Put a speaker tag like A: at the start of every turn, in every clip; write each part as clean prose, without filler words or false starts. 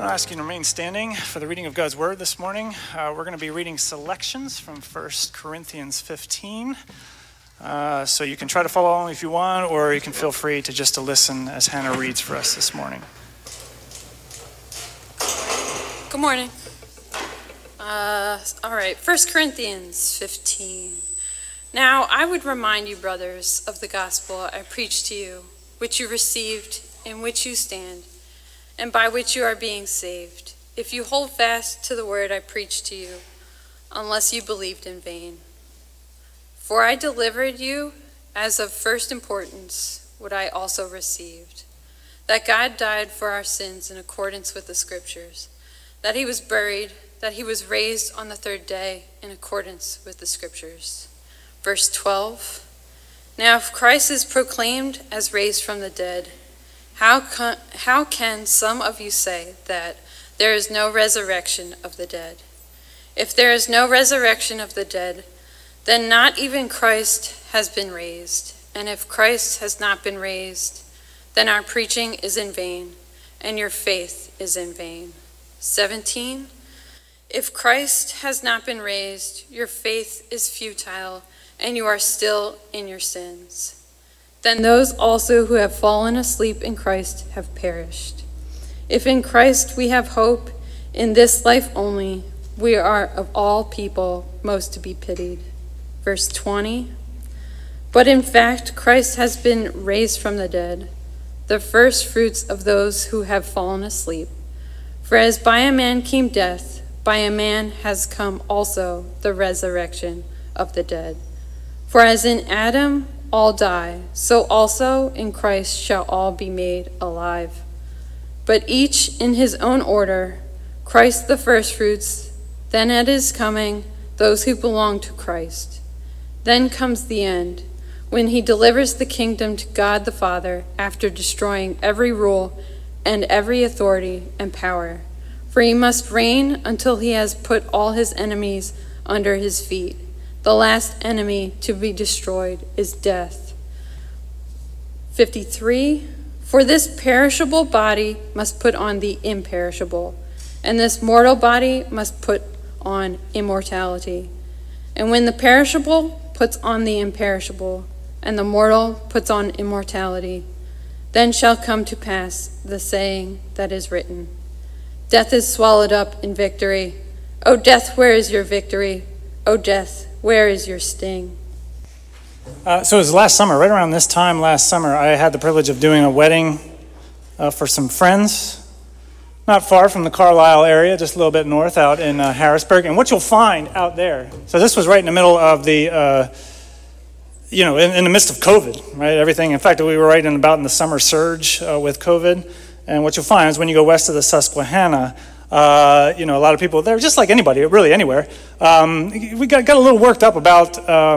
A: I'll ask you to remain standing for the reading of God's Word this morning. We're going to be reading selections from 1 Corinthians 15. So you can try to follow along if you want, or you can feel free to just to listen as Hannah reads for us this morning.
B: Good morning. All right, 1 Corinthians 15. Now I would remind you, brothers, of the gospel I preached to you, which you received, in which you stand, and by which you are being saved, if you hold fast to the word I preached to you, unless you believed in vain. For I delivered you as of first importance what I also received, that God died for our sins in accordance with the Scriptures, that he was buried, that he was raised on the third day in accordance with the Scriptures. Verse 12, now if Christ is proclaimed as raised from the dead, how can some of you say that there is no resurrection of the dead? If there is no resurrection of the dead, then not even Christ has been raised. And if Christ has not been raised, then our preaching is in vain, and your faith is in vain. 17, if Christ has not been raised, your faith is futile, and you are still in your sins. Then those also who have fallen asleep in Christ have perished. If in Christ we have hope in this life only, we are of all people most to be pitied. Verse 20, but in fact Christ has been raised from the dead, the first fruits of those who have fallen asleep. For as by a man came death, by a man has come also the resurrection of the dead. For as in Adam all die, so also in Christ shall all be made alive. But each in his own order, Christ the firstfruits, then at his coming, those who belong to Christ. Then comes the end, when he delivers the kingdom to God the Father, after destroying every rule and every authority and power. For he must reign until he has put all his enemies under his feet. The last enemy to be destroyed is death. 53, for this perishable body must put on the imperishable, and this mortal body must put on immortality. And when the perishable puts on the imperishable, and the mortal puts on immortality, then shall come to pass the saying that is written, death is swallowed up in victory. O death, where is your victory? O death, where is your sting?
A: So it was last summer, right around this time last summer, I had the privilege of doing a wedding for some friends, not far from the Carlisle area, just a little bit north out in Harrisburg. And what you'll find out there, so this was right in the middle of the, in the midst of COVID, right? Everything, in fact, we were right in the summer surge with COVID. And what you'll find is when you go west of the Susquehanna, a lot of people there, just like anybody, really anywhere. We got a little worked up about,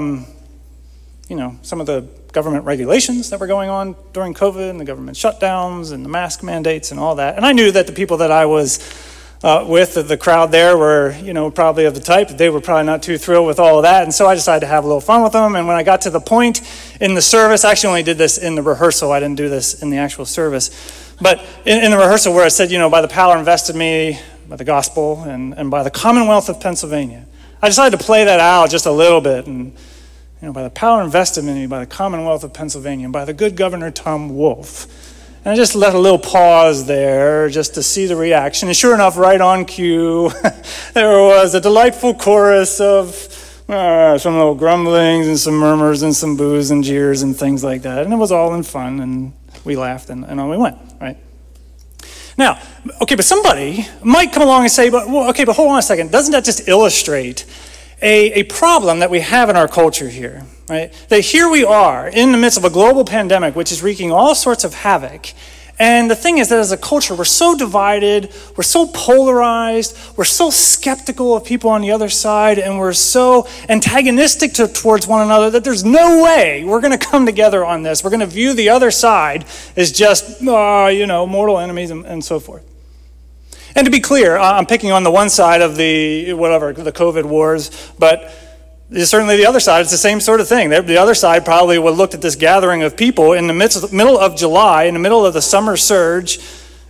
A: some of the government regulations that were going on during COVID and the government shutdowns and the mask mandates and all that. And I knew that the people that I was with, the crowd there were, probably of the type that they were probably not too thrilled with all of that. And so I decided to have a little fun with them. And when I got to the point in the service, I actually only did this in the rehearsal. I didn't do this in the actual service. But in the rehearsal where I said, by the power invested me, by the gospel, and by the Commonwealth of Pennsylvania, I decided to play that out just a little bit. And, by the power invested in me, by the Commonwealth of Pennsylvania, and by the good Governor Tom Wolf. And I just let a little pause there just to see the reaction. And sure enough, right on cue, there was a delightful chorus of some little grumblings and some murmurs and some boos and jeers and things like that. And it was all in fun, and we laughed, and on we went, right? Now, okay, but somebody might come along and say, but hold on a second. Doesn't that just illustrate a problem that we have in our culture here, right? That here we are in the midst of a global pandemic, which is wreaking all sorts of havoc. And the thing is that as a culture, we're so divided, we're so polarized, we're so skeptical of people on the other side, and we're so antagonistic towards one another that there's no way we're going to come together on this. We're going to view the other side as just, mortal enemies and so forth. And to be clear, I'm picking on the one side of the COVID wars, but certainly the other side, it's the same sort of thing. The other side probably would have looked at this gathering of people in the middle of July, in the middle of the summer surge,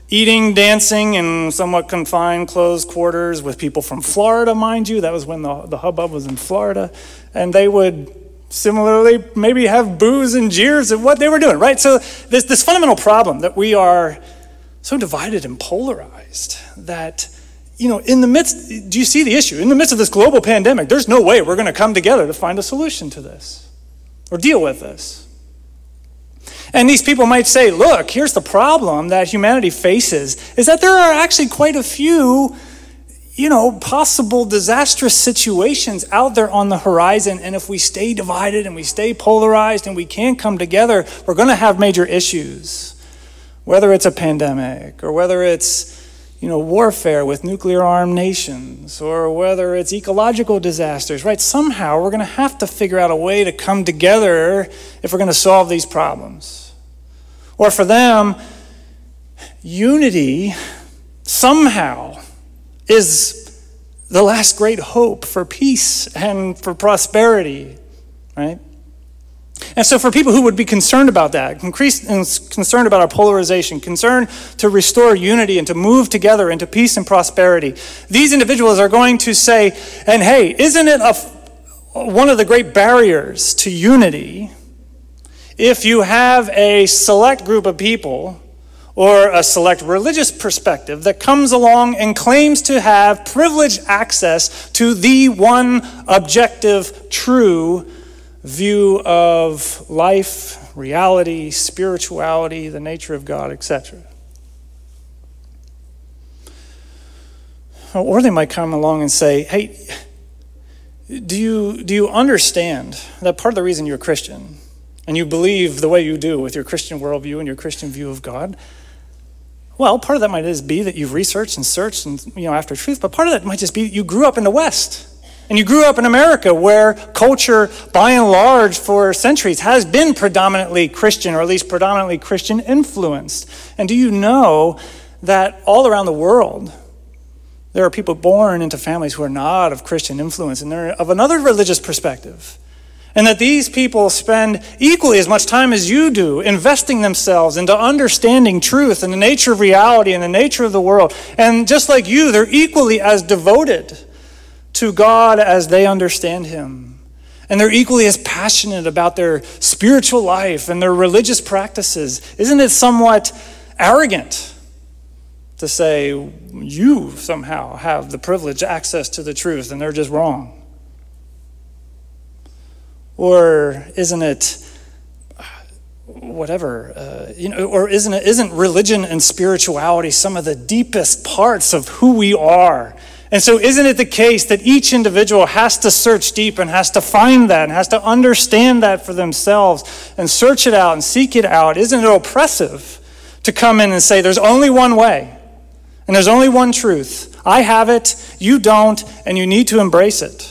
A: eating, dancing in somewhat confined, closed quarters with people from Florida, mind you. That was when the hubbub was in Florida. And they would similarly maybe have boos and jeers at what they were doing, right? So this fundamental problem that we are so divided and polarized that, in the midst, do you see the issue? In the midst of this global pandemic, there's no way we're going to come together to find a solution to this or deal with this. And these people might say, look, here's the problem that humanity faces, is that there are actually quite a few, possible disastrous situations out there on the horizon. And if we stay divided and we stay polarized and we can't come together, we're going to have major issues. Whether it's a pandemic or whether it's, warfare with nuclear-armed nations or whether it's ecological disasters, right? Somehow we're going to have to figure out a way to come together if we're going to solve these problems. Or for them, unity somehow is the last great hope for peace and for prosperity, right? And so for people who would be concerned about that, concerned about our polarization, concerned to restore unity and to move together into peace and prosperity, these individuals are going to say, and hey, isn't it one of the great barriers to unity if you have a select group of people or a select religious perspective that comes along and claims to have privileged access to the one objective, true view of life, reality, spirituality, the nature of God, etc. Or they might come along and say, hey, do you understand that part of the reason you're a Christian and you believe the way you do with your Christian worldview and your Christian view of God? Well, part of that might just be that you've researched and searched and after truth, but part of that might just be you grew up in the West. And you grew up in America where culture, by and large, for centuries has been predominantly Christian, or at least predominantly Christian influenced. And do you know that all around the world, there are people born into families who are not of Christian influence and they're of another religious perspective? And that these people spend equally as much time as you do investing themselves into understanding truth and the nature of reality and the nature of the world. And just like you, they're equally as devoted to God as they understand him. And they're equally as passionate about their spiritual life and their religious practices. Isn't it somewhat arrogant to say you somehow have the privileged access to the truth and they're just wrong? Or isn't it whatever, or isn't religion and spirituality some of the deepest parts of who we are? And so isn't it the case that each individual has to search deep and has to find that and has to understand that for themselves and search it out and seek it out? Isn't it oppressive to come in and say there's only one way and there's only one truth? I have it, you don't, and you need to embrace it.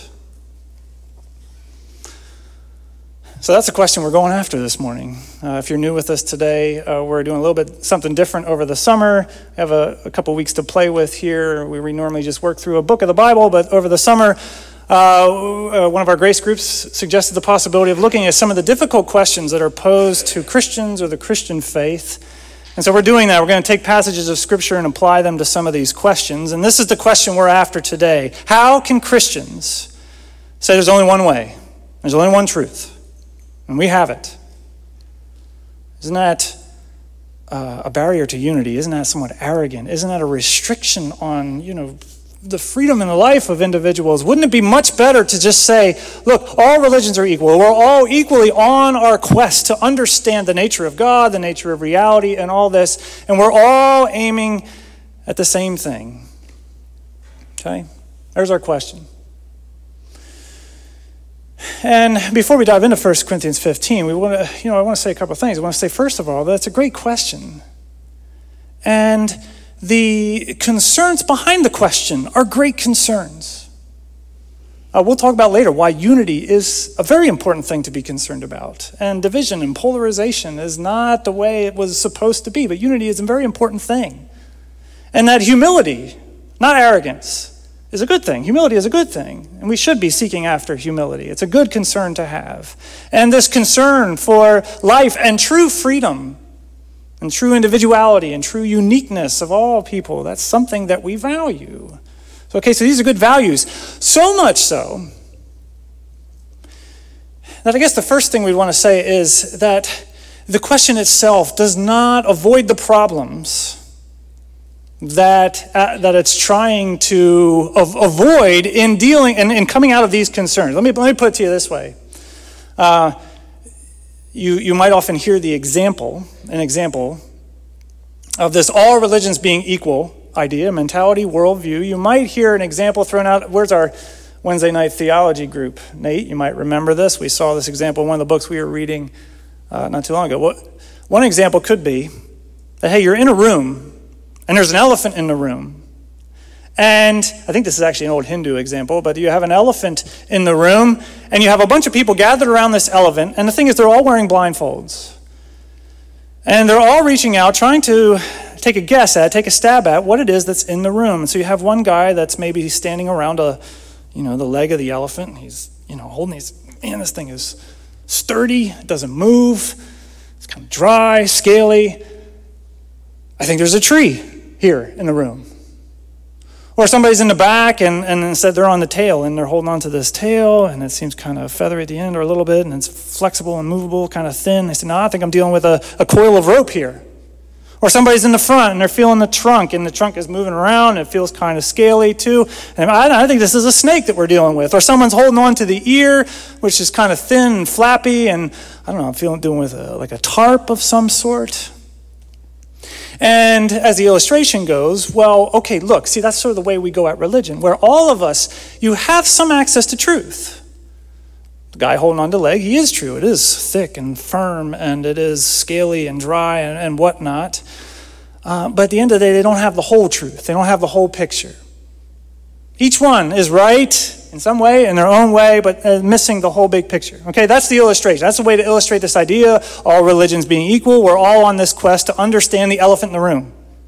A: So that's the question we're going after this morning. If you're new with us today, we're doing a little bit something different over the summer. We have a couple weeks to play with here. We normally just work through a book of the Bible, but over the summer, one of our grace groups suggested the possibility of looking at some of the difficult questions that are posed to Christians or the Christian faith. And so we're doing that. We're going to take passages of Scripture and apply them to some of these questions. And this is the question we're after today. How can Christians say there's only one way, there's only one truth? And we have it. Isn't that a barrier to unity? Isn't that somewhat arrogant? Isn't that a restriction on, the freedom and the life of individuals? Wouldn't it be much better to just say, look, all religions are equal. We're all equally on our quest to understand the nature of God, the nature of reality, and all this, and we're all aiming at the same thing. Okay? There's our question. And before we dive into 1 Corinthians 15, I want to say a couple of things. I want to say, first of all, that's a great question. And the concerns behind the question are great concerns. We'll talk about later why unity is a very important thing to be concerned about. And division and polarization is not the way it was supposed to be, but unity is a very important thing. And that humility, not arrogance, is a good thing. Humility is a good thing, and we should be seeking after humility. It's a good concern to have. And this concern for life and true freedom and true individuality and true uniqueness of all people. That's something that we value. So these are good values. So much so that I guess the first thing we want to say is that the question itself does not avoid the problems that it's trying to avoid in dealing and in coming out of these concerns. Let me put it to you this way. You might often hear an example of this all religions being equal idea, mentality, worldview. You might hear an example thrown out. Where's our Wednesday night theology group? Nate, you might remember this. We saw this example in one of the books we were reading not too long ago. One example could be that, hey, you're in a room and there's an elephant in the room. And I think this is actually an old Hindu example, but you have an elephant in the room and you have a bunch of people gathered around this elephant. And the thing is, they're all wearing blindfolds. And they're all reaching out, trying to take a stab at what it is that's in the room. And so you have one guy that's maybe standing around the leg of the elephant. He's, holding this thing is sturdy, it doesn't move, it's kind of dry, scaly. I think there's a tree here in the room. Or somebody's in the back and instead they're on the tail and they're holding on to this tail and it seems kind of feathery at the end or a little bit and it's flexible and movable, kind of thin. They say, no, I think I'm dealing with a coil of rope here. Or somebody's in the front and they're feeling the trunk and the trunk is moving around and it feels kind of scaly too. And I think this is a snake that we're dealing with. Or someone's holding on to the ear, which is kind of thin and flappy and I don't know, I'm dealing with like a tarp of some sort. And as the illustration goes, look, see, that's sort of the way we go at religion, where all of us, you have some access to truth. The guy holding on to the leg, he is true. It is thick and firm, and it is scaly and dry and whatnot. But at the end of the day, they don't have the whole truth. They don't have the whole picture. Each one is right in some way, in their own way, but missing the whole big picture. Okay, that's the illustration. That's the way to illustrate this idea, all religions being equal. We're all on this quest to understand the elephant in the room.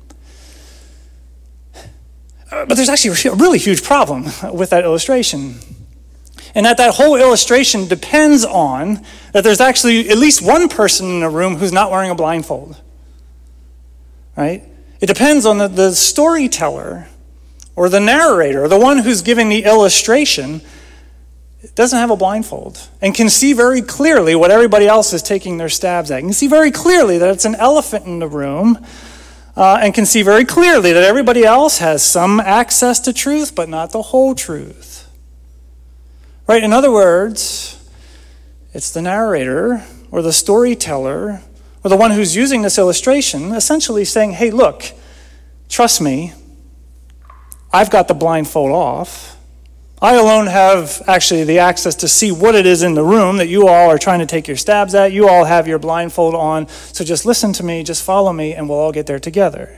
A: But there's actually a really huge problem with that illustration. And that whole illustration depends on that there's actually at least one person in the room who's not wearing a blindfold. Right? It depends on the storyteller or the narrator, or the one who's giving the illustration, doesn't have a blindfold and can see very clearly what everybody else is taking their stabs at. You can see very clearly that it's an elephant in the room and can see very clearly that everybody else has some access to truth, but not the whole truth. Right? In other words, it's the narrator or the storyteller or the one who's using this illustration essentially saying, hey, look, trust me, I've got the blindfold off. I alone have actually the access to see what it is in the room that you all are trying to take your stabs at. You all have your blindfold on, so just listen to me, just follow me, and we'll all get there together.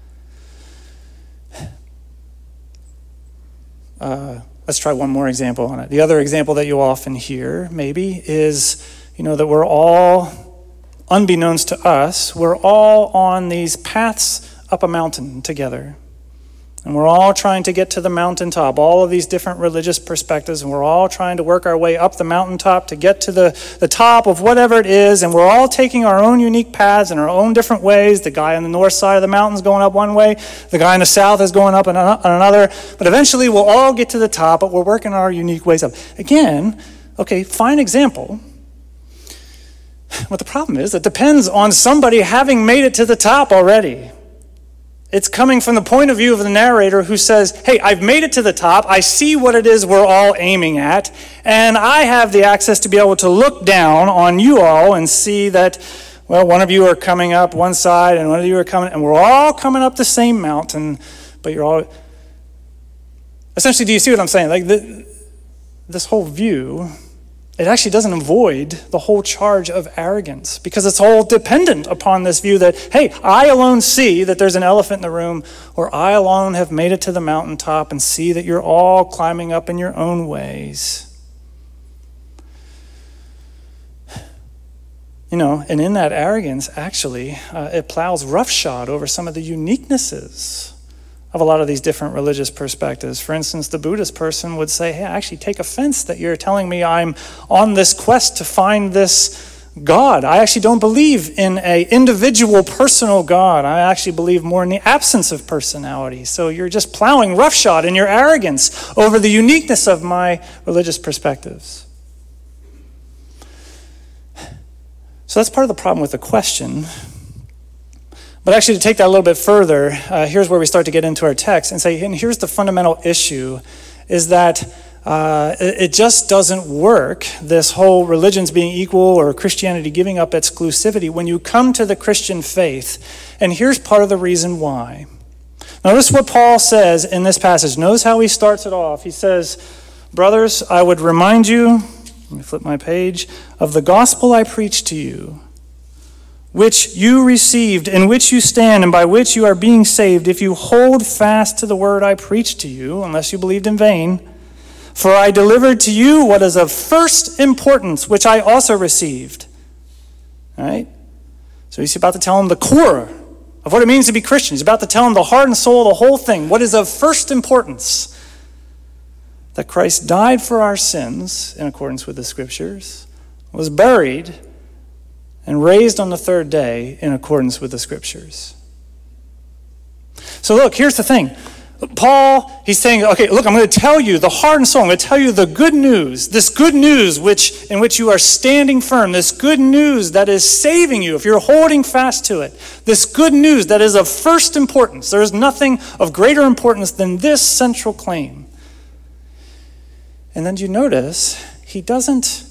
A: Let's try one more example on it. The other example that you often hear, maybe, is, that we're all, unbeknownst to us, we're all on these paths up a mountain together. And we're all trying to get to the mountaintop, all of these different religious perspectives, and we're all trying to work our way up the mountaintop to get to the top of whatever it is, and we're all taking our own unique paths in our own different ways. The guy on the north side of the mountain is going up one way, the guy in the south is going up on another, but eventually we'll all get to the top, but we're working our unique ways up. Again, okay, fine example. But the problem is, it depends on somebody having made it to the top already. It's coming from the point of view of the narrator who says, hey, I've made it to the top. I see what it is we're all aiming at. And I have the access to be able to look down on you all and see that, one of you are coming up one side and one of you are coming, and we're all coming up the same mountain, but you're all... Essentially, do you see what I'm saying? Like this whole view, it actually doesn't avoid the whole charge of arrogance because it's all dependent upon this view that, hey, I alone see that there's an elephant in the room, or I alone have made it to the mountaintop and see that you're all climbing up in your own ways. And in that arrogance, actually, it plows roughshod over some of the uniquenesses of a lot of these different religious perspectives. For instance, the Buddhist person would say, hey, I actually take offense that you're telling me I'm on this quest to find this God. I actually don't believe in an individual personal God. I actually believe more in the absence of personality. So you're just plowing roughshod in your arrogance over the uniqueness of my religious perspectives. So that's part of the problem with the question. But actually, to take that a little bit further, here's where we start to get into our text and say, and here's the fundamental issue, is that it just doesn't work, this whole religions being equal or Christianity giving up exclusivity, when you come to the Christian faith. And here's part of the reason why. Notice what Paul says in this passage. Notice how he starts it off. He says, brothers, I would remind you, let me flip my page, of the gospel I preached to you, which you received, in which you stand, and by which you are being saved, if you hold fast to the word I preached to you, unless you believed in vain. For I delivered to you what is of first importance, which I also received. All right? So he's about to tell them the core of what it means to be Christian. He's about to tell them the heart and soul, the whole thing. What is of first importance? That Christ died for our sins in accordance with the Scriptures, was buried, and raised on the third day in accordance with the Scriptures. So look, here's the thing. Paul, he's saying, okay, look, I'm going to tell you the heart and soul. I'm going to tell you the good news, this good news in which you are standing firm, this good news that is saving you if you're holding fast to it, this good news that is of first importance. There is nothing of greater importance than this central claim. And then you notice he doesn't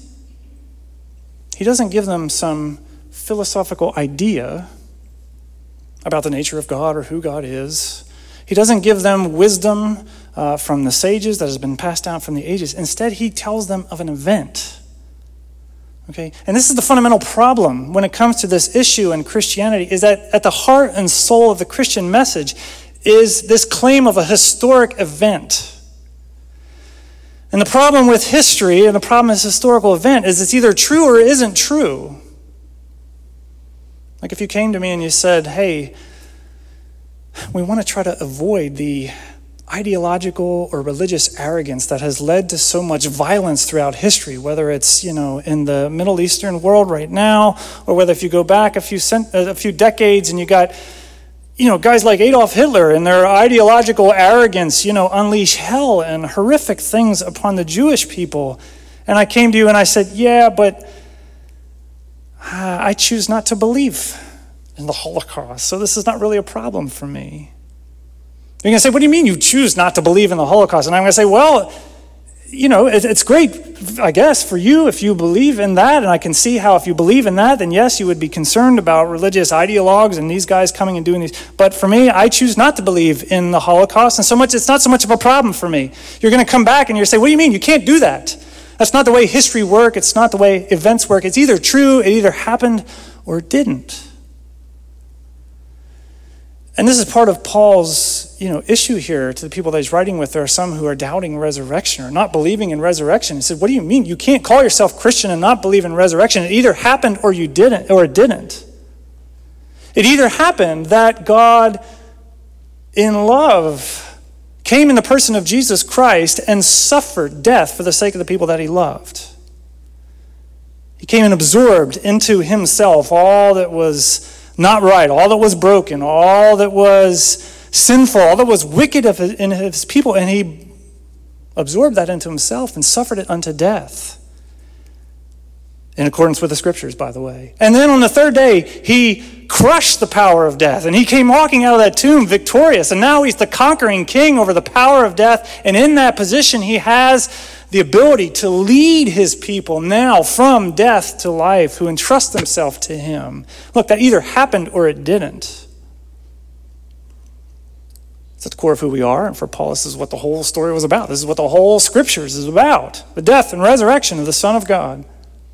A: give them some philosophical idea about the nature of God or who God is. He doesn't give them wisdom from the sages that has been passed down from the ages. Instead, he tells them of an event. Okay? And this is the fundamental problem when it comes to this issue in Christianity, is that at the heart and soul of the Christian message is this claim of a historic event. And the problem with history and the problem with this historical event is it's either true or it isn't true. Like if you came to me and you said, hey, we want to try to avoid the ideological or religious arrogance that has led to so much violence throughout history, whether it's, in the Middle Eastern world right now, or whether if you go back a few decades and you got guys like Adolf Hitler and their ideological arrogance, unleash hell and horrific things upon the Jewish people. And I came to you and I said, yeah, but I choose not to believe in the Holocaust, so this is not really a problem for me. You're going to say, what do you mean you choose not to believe in the Holocaust? And I'm going to say, well, it's great, I guess, for you if you believe in that, and I can see how if you believe in that, then yes, you would be concerned about religious ideologues and these guys coming and doing these. But for me, I choose not to believe in the Holocaust, and it's not so much of a problem for me. You're going to come back and you're say, what do you mean? You can't do that. That's not the way history works. It's not the way events work. It's either true, it either happened, or it didn't. And this is part of Paul's, issue here to the people that he's writing with. There are some who are doubting resurrection or not believing in resurrection. He said, what do you mean? You can't call yourself Christian and not believe in resurrection. It either happened or you didn't, or it didn't. It either happened that God, in love, came in the person of Jesus Christ and suffered death for the sake of the people that he loved. He came and absorbed into himself all that was not right, all that was broken, all that was sinful, all that was wicked in his people, and he absorbed that into himself and suffered it unto death, in accordance with the Scriptures, by the way. And then on the third day, he crushed the power of death, and he came walking out of that tomb victorious, and now he's the conquering king over the power of death, and in that position, he has the ability to lead his people now from death to life, who entrust themselves to him. Look, that either happened or it didn't. It's at the core of who we are, and for Paul, this is what the whole story was about. This is what the whole Scriptures is about, the death and resurrection of the Son of God.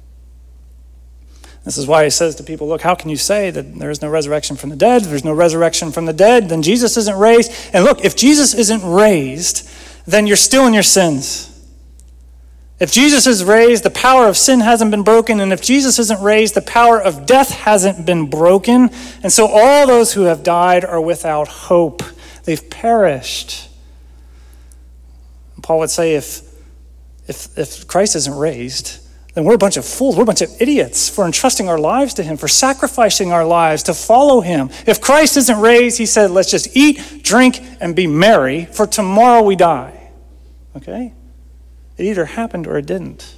A: This is why he says to people, look, how can you say that there is no resurrection from the dead? If there's no resurrection from the dead, then Jesus isn't raised. And look, if Jesus isn't raised, then you're still in your sins. If Jesus is raised, the power of sin hasn't been broken. And if Jesus isn't raised, the power of death hasn't been broken. And so all those who have died are without hope. They've perished. And Paul would say if Christ isn't raised, then we're a bunch of fools. We're a bunch of idiots for entrusting our lives to him, for sacrificing our lives to follow him. If Christ isn't raised, he said, let's just eat, drink, and be merry, for tomorrow we die. Okay? It either happened or it didn't.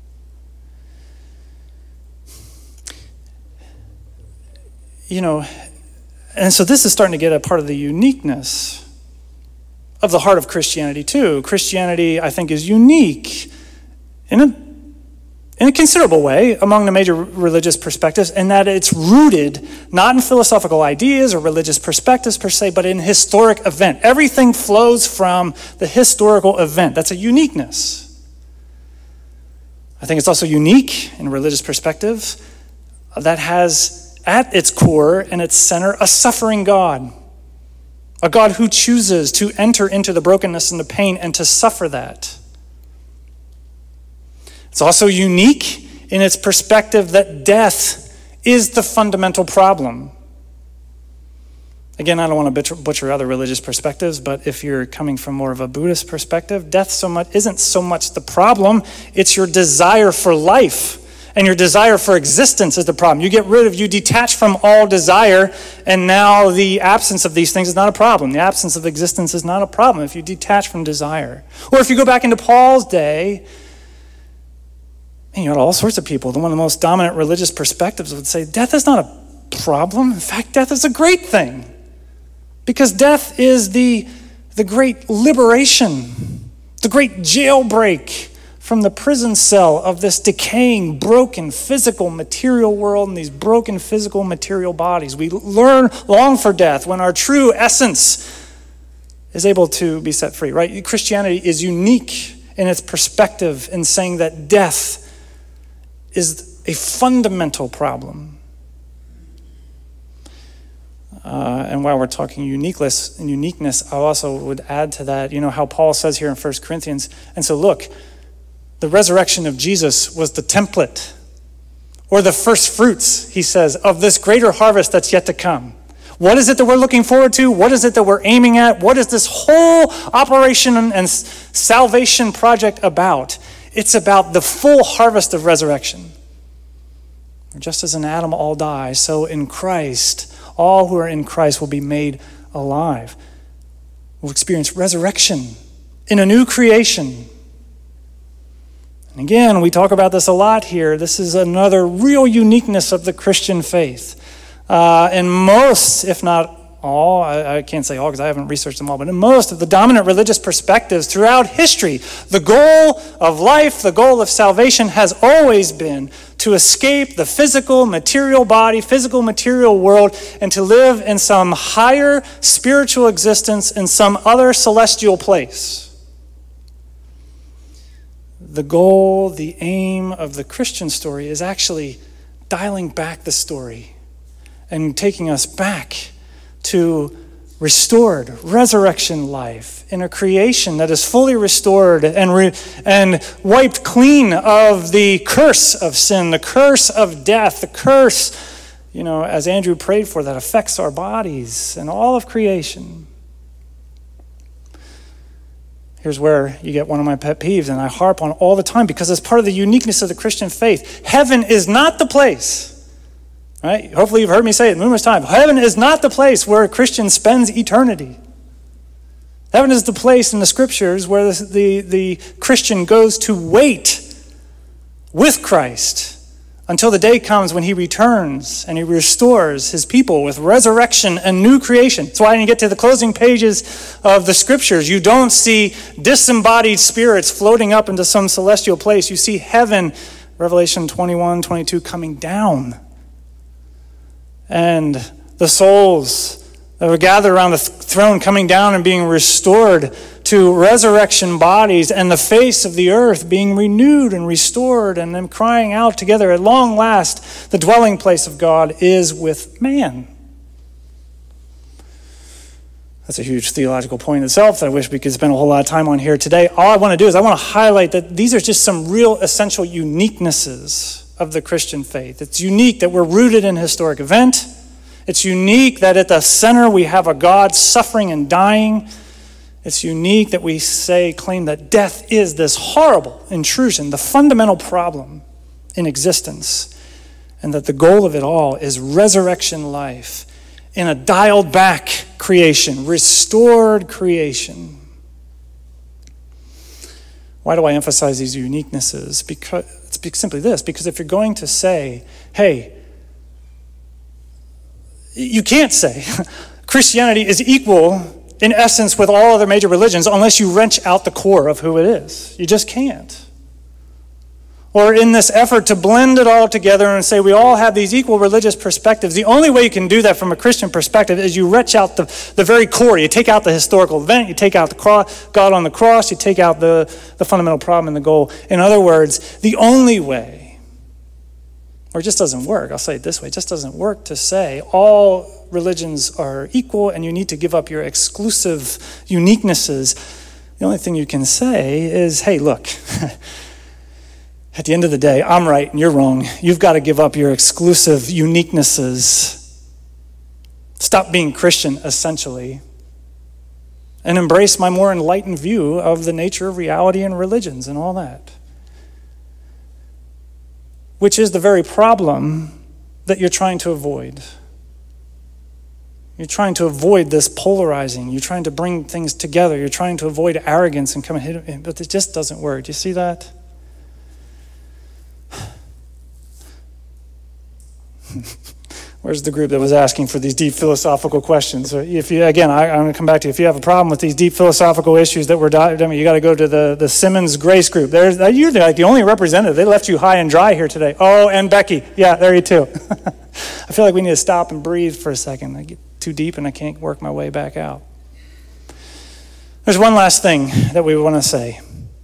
A: And so this is starting to get a part of the uniqueness of the heart of Christianity too. Christianity, I think, is unique in a considerable way among the major religious perspectives, in that it's rooted not in philosophical ideas or religious perspectives per se, but in historic event. Everything flows from the historical event. That's a uniqueness. I think it's also unique in religious perspective that has at its core and its center a suffering God. A God who chooses to enter into the brokenness and the pain and to suffer that. It's also unique in its perspective that death is the fundamental problem. Again, I don't want to butcher other religious perspectives, but if you're coming from more of a Buddhist perspective, death isn't so much the problem, it's your desire for life. And your desire for existence is the problem. You detach from all desire, and now the absence of these things is not a problem. The absence of existence is not a problem if you detach from desire. Or if you go back into Paul's day, and you had all sorts of people. One of the most dominant religious perspectives would say, death is not a problem. In fact, death is a great thing. Because death is the great liberation, the great jailbreak from the prison cell of this decaying, broken, physical, material world and these broken, physical, material bodies. We long for death when our true essence is able to be set free, right? Christianity is unique in its perspective in saying that death is a fundamental problem. And while we're talking uniqueness, I also would add to that, how Paul says here in 1 Corinthians, and so look, the resurrection of Jesus was the template, or the first fruits, he says, of this greater harvest that's yet to come. What is it that we're looking forward to? What is it that we're aiming at? What is this whole operation and salvation project about? It's about the full harvest of resurrection. Just as in Adam all die, so in Christ, all who are in Christ will be made alive. We'll experience resurrection in a new creation. And again, we talk about this a lot here. This is another real uniqueness of the Christian faith. In most, if not all, I can't say all because I haven't researched them all, but in most of the dominant religious perspectives throughout history, the goal of life, the goal of salvation has always been to escape the physical, material body, physical, material world, and to live in some higher spiritual existence in some other celestial place. The goal, the aim of the Christian story is actually dialing back the story and taking us back to restored resurrection life in a creation that is fully restored and wiped clean of the curse of sin, the curse of death, the curse, as Andrew prayed for, that affects our bodies and all of creation. Here's where you get one of my pet peeves, and I harp on all the time because it's part of the uniqueness of the Christian faith. Heaven is not the place. Right? Hopefully you've heard me say it numerous times. Heaven is not the place where a Christian spends eternity. Heaven is the place in the scriptures where the Christian goes to wait with Christ until the day comes when he returns and he restores his people with resurrection and new creation. That's why when you get to the closing pages of the scriptures, you don't see disembodied spirits floating up into some celestial place. You see heaven, Revelation 21, 22, coming down. And the souls that were gathered around the throne coming down and being restored to resurrection bodies, and the face of the earth being renewed and restored, and them crying out together, at long last, the dwelling place of God is with man. That's a huge theological point in itself that I wish we could spend a whole lot of time on here today. All I want to do is I want to highlight that these are just some real essential uniquenesses of the Christian faith. It's unique that we're rooted in a historic event. It's unique that at the center we have a God suffering and dying. It's unique that we claim that death is this horrible intrusion, the fundamental problem. in existence, and that the goal of it all is resurrection life in a dialed back creation, restored creation. Why do I emphasize these uniquenesses? Because it's simply this, because if you're going to say, hey, you can't say Christianity is equal in essence with all other major religions unless you wrench out the core of who it is. You just can't. Or in this effort to blend it all together and say we all have these equal religious perspectives, the only way you can do that from a Christian perspective is you wrench out the very core. You take out the historical event, you take out the God on the cross, you take out the fundamental problem and the goal. In other words, the only way, or it just doesn't work, I'll say it this way, it just doesn't work to say all religions are equal and you need to give up your exclusive uniquenesses. The only thing you can say is, hey, look, at the end of the day, I'm right and you're wrong. You've got to give up your exclusive uniquenesses. Stop being Christian, essentially, and embrace my more enlightened view of the nature of reality and religions and all that. Which is the very problem that you're trying to avoid. You're trying to avoid this polarizing. You're trying to bring things together. You're trying to avoid arrogance and come and hit it, but it just doesn't work. Do you see that? Where's the group that was asking for these deep philosophical questions? If you, again, I'm going to come back to you. If you have a problem with these deep philosophical issues that we're diving, you got to go to the Simmons Grace group. You're like the only representative. They left you high and dry here today. Oh, and Becky. Yeah, there you too. I feel like we need to stop and breathe for a second. I get too deep and I can't work my way back out. There's one last thing that we want to say.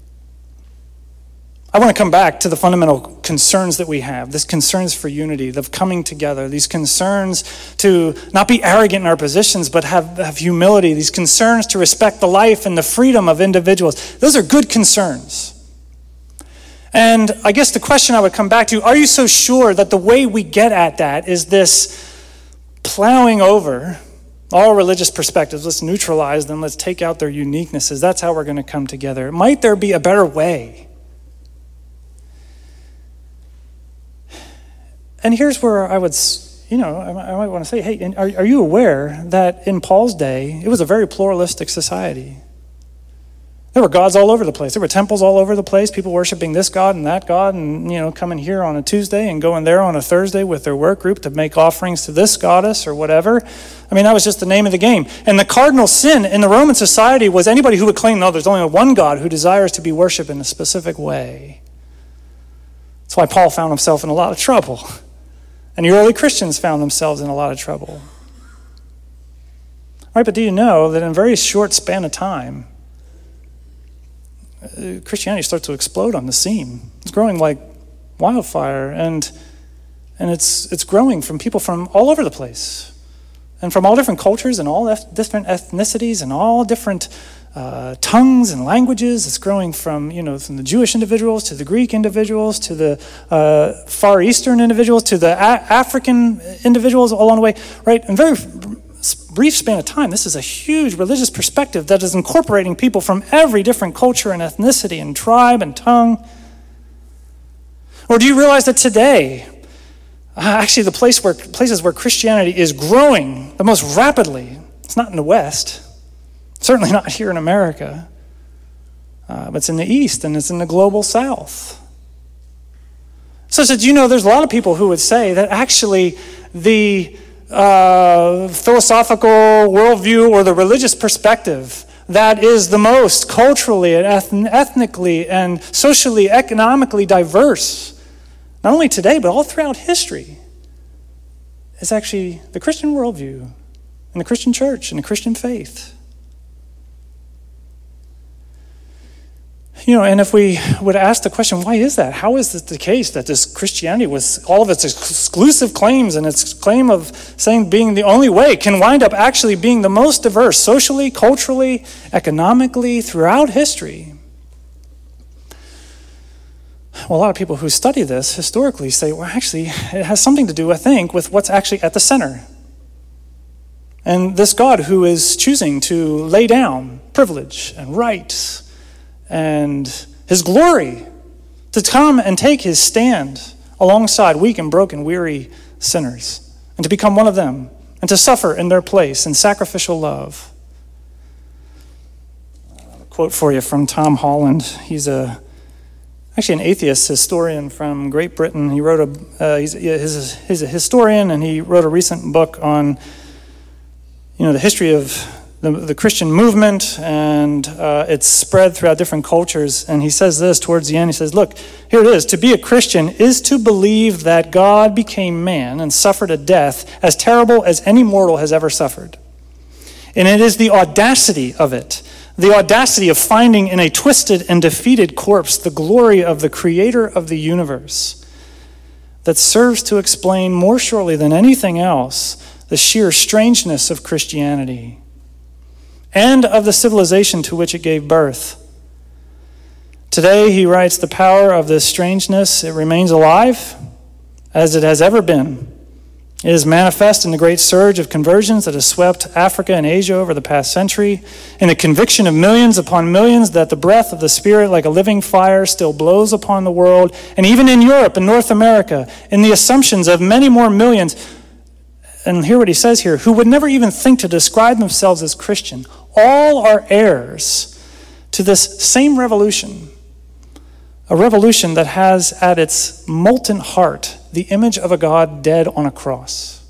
A: I want to come back to the fundamental concerns that we have, this concerns for unity, the coming together, these concerns to not be arrogant in our positions, but have humility, these concerns to respect the life and the freedom of individuals. Those are good concerns. And I guess the question I would come back to, are you so sure that the way we get at that is this plowing over all religious perspectives, let's neutralize them, let's take out their uniquenesses, that's how we're going to come together? Might there be a better way? And here's where I would, I might want to say, hey, are you aware that in Paul's day, it was a very pluralistic society? There were gods all over the place. There were temples all over the place, people worshiping this god and that god, and, coming here on a Tuesday and going there on a Thursday with their work group to make offerings to this goddess or whatever. I mean, that was just the name of the game. And the cardinal sin in the Roman society was anybody who would claim, no, there's only one God who desires to be worshipped in a specific way. That's why Paul found himself in a lot of trouble. And the early Christians found themselves in a lot of trouble. Right, but do you know that in a very short span of time, Christianity starts to explode on the scene. It's growing like wildfire, and it's growing from people from all over the place, and from all different cultures and all different ethnicities and all different tongues and languages. It's growing from the Jewish individuals to the Greek individuals to the Far Eastern individuals to the African individuals along the way, right? In a very brief span of time, this is a huge religious perspective that is incorporating people from every different culture and ethnicity and tribe and tongue. Or do you realize that today, actually the places where Christianity is growing the most rapidly, it's not in the West, certainly not here in America, but it's in the East and it's in the global South. So there's a lot of people who would say that actually the philosophical worldview or the religious perspective that is the most culturally and ethnically and socially, economically diverse, not only today but all throughout history, is actually the Christian worldview and the Christian church and the Christian faith. And if we would ask the question, why is that? How is it the case that this Christianity, with all of its exclusive claims and its claim of saying being the only way, can wind up actually being the most diverse socially, culturally, economically throughout history? Well, a lot of people who study this historically say, well, actually, it has something to do, I think, with what's actually at the center. And this God who is choosing to lay down privilege and rights and his glory, to come and take his stand alongside weak and broken, weary sinners, and to become one of them, and to suffer in their place in sacrificial love. A quote for you from Tom Holland. He's actually an atheist historian from Great Britain. He wrote he's a historian, and he wrote a recent book on, the history of the Christian movement and its spread throughout different cultures. And he says this towards the end. He says, look, here it is. To be a Christian is to believe that God became man and suffered a death as terrible as any mortal has ever suffered. And it is the audacity of it, the audacity of finding in a twisted and defeated corpse the glory of the creator of the universe, that serves to explain more surely than anything else the sheer strangeness of Christianity and of the civilization to which it gave birth. Today, he writes, the power of this strangeness, it remains alive as it has ever been. It is manifest in the great surge of conversions that has swept Africa and Asia over the past century, in the conviction of millions upon millions that the breath of the Spirit, like a living fire, still blows upon the world, and even in Europe and North America, in the assumptions of many more millions. And hear what he says here, who would never even think to describe themselves as Christian. All are heirs to this same revolution, a revolution that has at its molten heart the image of a God dead on a cross.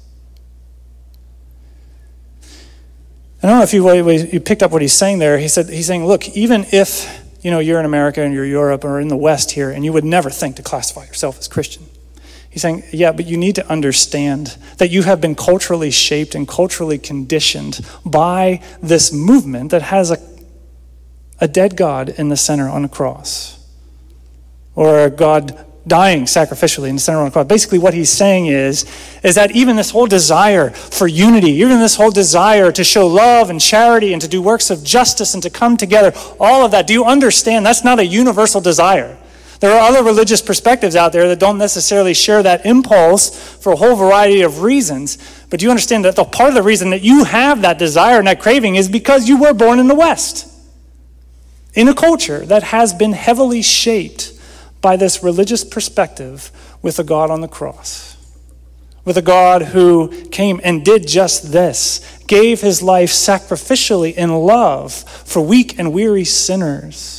A: I don't know if you picked up what he's saying there. He's saying, look, even if you're in America and you're Europe or in the West here, and you would never think to classify yourself as Christian. He's saying, yeah, but you need to understand that you have been culturally shaped and culturally conditioned by this movement that has a dead God in the center on a cross, or a God dying sacrificially in the center on a cross. Basically what he's saying is that even this whole desire for unity, even this whole desire to show love and charity and to do works of justice and to come together, all of that, do you understand that's not a universal desire? There are other religious perspectives out there that don't necessarily share that impulse for a whole variety of reasons. But do you understand that the part of the reason that you have that desire and that craving is because you were born in the West, in a culture that has been heavily shaped by this religious perspective with a God on the cross, with a God who came and did just this, gave his life sacrificially in love for weak and weary sinners.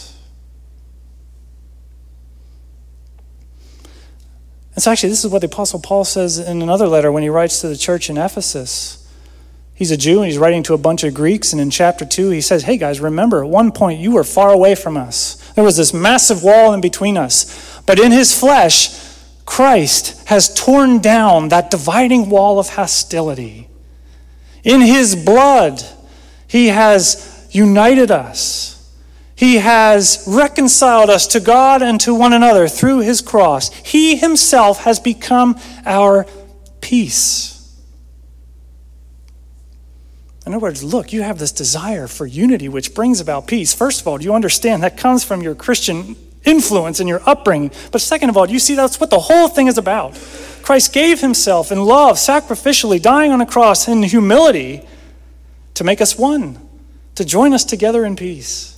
A: And so actually, this is what the Apostle Paul says in another letter when he writes to the church in Ephesus. He's a Jew and he's writing to a bunch of Greeks. And in chapter 2, he says, hey guys, remember, at one point you were far away from us. There was this massive wall in between us. But in his flesh, Christ has torn down that dividing wall of hostility. In his blood, he has united us. He has reconciled us to God and to one another through his cross. He himself has become our peace. In other words, look, you have this desire for unity which brings about peace. First of all, do you understand that comes from your Christian influence and your upbringing? But second of all, do you see that's what the whole thing is about? Christ gave himself in love, sacrificially, dying on a cross in humility to make us one, to join us together in peace.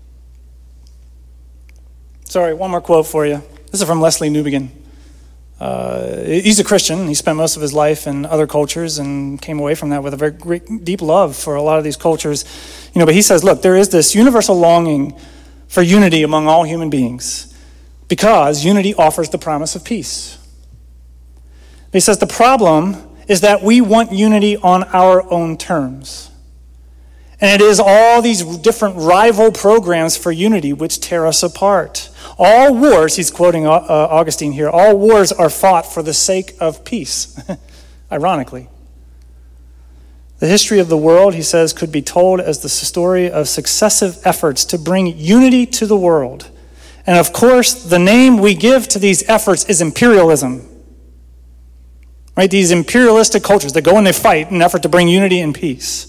A: Sorry, one more quote for you. This is from Lesslie Newbigin. He's a Christian. He spent most of his life in other cultures and came away from that with a very great, deep love for a lot of these cultures. But he says, look, there is this universal longing for unity among all human beings because unity offers the promise of peace. He says the problem is that we want unity on our own terms. And it is all these different rival programs for unity which tear us apart. All wars, he's quoting Augustine here, all wars are fought for the sake of peace, ironically. The history of the world, he says, could be told as the story of successive efforts to bring unity to the world. And of course, the name we give to these efforts is imperialism. Right? These imperialistic cultures that go and they fight in an effort to bring unity and peace.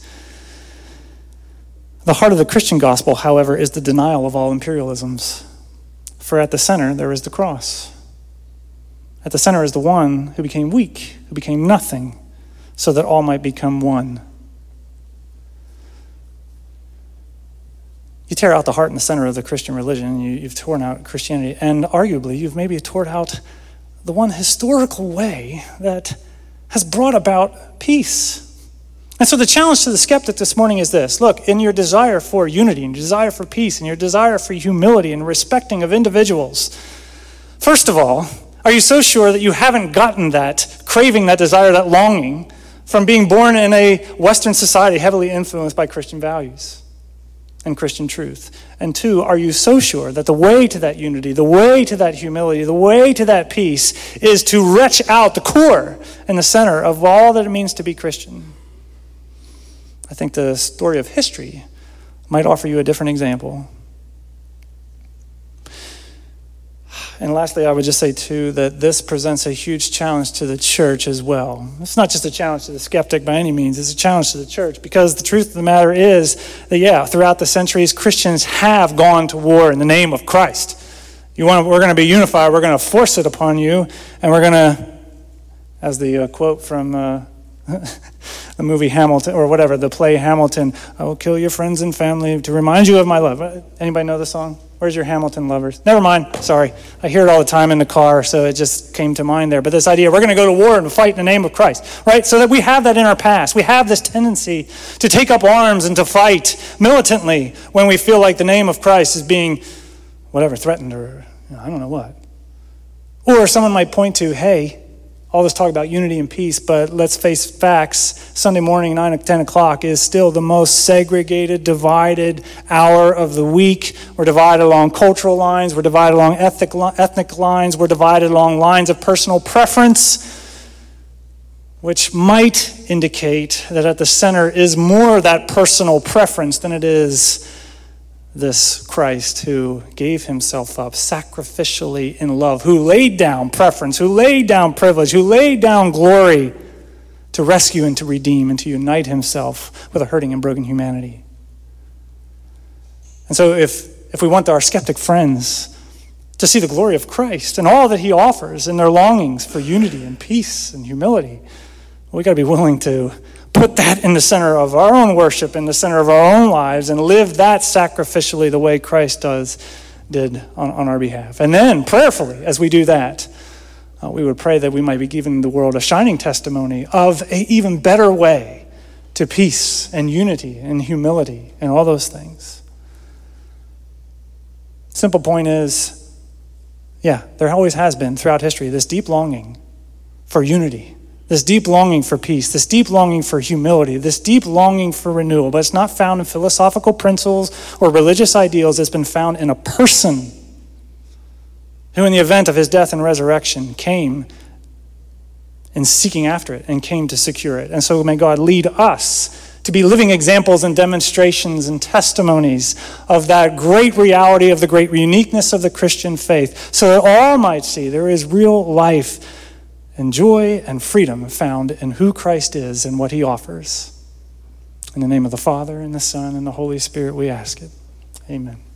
A: The heart of the Christian gospel, however, is the denial of all imperialisms. For at the center, there is the cross. At the center is the one who became weak, who became nothing, so that all might become one. You tear out the heart and the center of the Christian religion, you've torn out Christianity, and arguably, you've maybe torn out the one historical way that has brought about peace. And so the challenge to the skeptic this morning is this. Look, in your desire for unity and desire for peace and your desire for humility and respecting of individuals, first of all, are you so sure that you haven't gotten that craving, that desire, that longing from being born in a Western society heavily influenced by Christian values and Christian truth? And two, are you so sure that the way to that unity, the way to that humility, the way to that peace is to wrench out the core and the center of all that it means to be Christian? I think the story of history might offer you a different example. And lastly, I would just say, too, that this presents a huge challenge to the church as well. It's not just a challenge to the skeptic by any means. It's a challenge to the church, because the truth of the matter is that, throughout the centuries, Christians have gone to war in the name of Christ. We're going to be unified. We're going to force it upon you. And we're going to, as the quote from the movie Hamilton, or whatever, the play Hamilton, I will kill your friends and family to remind you of my love. Anybody know the song? Where's your Hamilton lovers? Never mind, sorry. I hear it all the time in the car, so it just came to mind there. But this idea, we're going to go to war and fight in the name of Christ, right? So that we have that in our past. We have this tendency to take up arms and to fight militantly when we feel like the name of Christ is being, threatened, or I don't know what. Or someone might point to, hey, all this talk about unity and peace, but let's face facts. Sunday morning, 9 or 10 o'clock is still the most segregated, divided hour of the week. We're divided along cultural lines. We're divided along ethnic lines. We're divided along lines of personal preference, which might indicate that at the center is more that personal preference than it is this Christ who gave himself up sacrificially in love, who laid down preference, who laid down privilege, who laid down glory to rescue and to redeem and to unite himself with a hurting and broken humanity. And so if we want our skeptic friends to see the glory of Christ and all that he offers and their longings for unity and peace and humility, we got to be willing to put that in the center of our own worship, in the center of our own lives, and live that sacrificially the way Christ did on our behalf. And then, prayerfully, as we do that, we would pray that we might be giving the world a shining testimony of an even better way to peace and unity and humility and all those things. Simple point is, there always has been throughout history this deep longing for unity, this deep longing for peace, this deep longing for humility, this deep longing for renewal. But it's not found in philosophical principles or religious ideals. It's been found in a person who, in the event of his death and resurrection, came in seeking after it and came to secure it. And so may God lead us to be living examples and demonstrations and testimonies of that great reality, of the great uniqueness of the Christian faith, so that all might see there is real life and joy and freedom found in who Christ is and what he offers. In the name of the Father, and the Son, and the Holy Spirit, we ask it. Amen.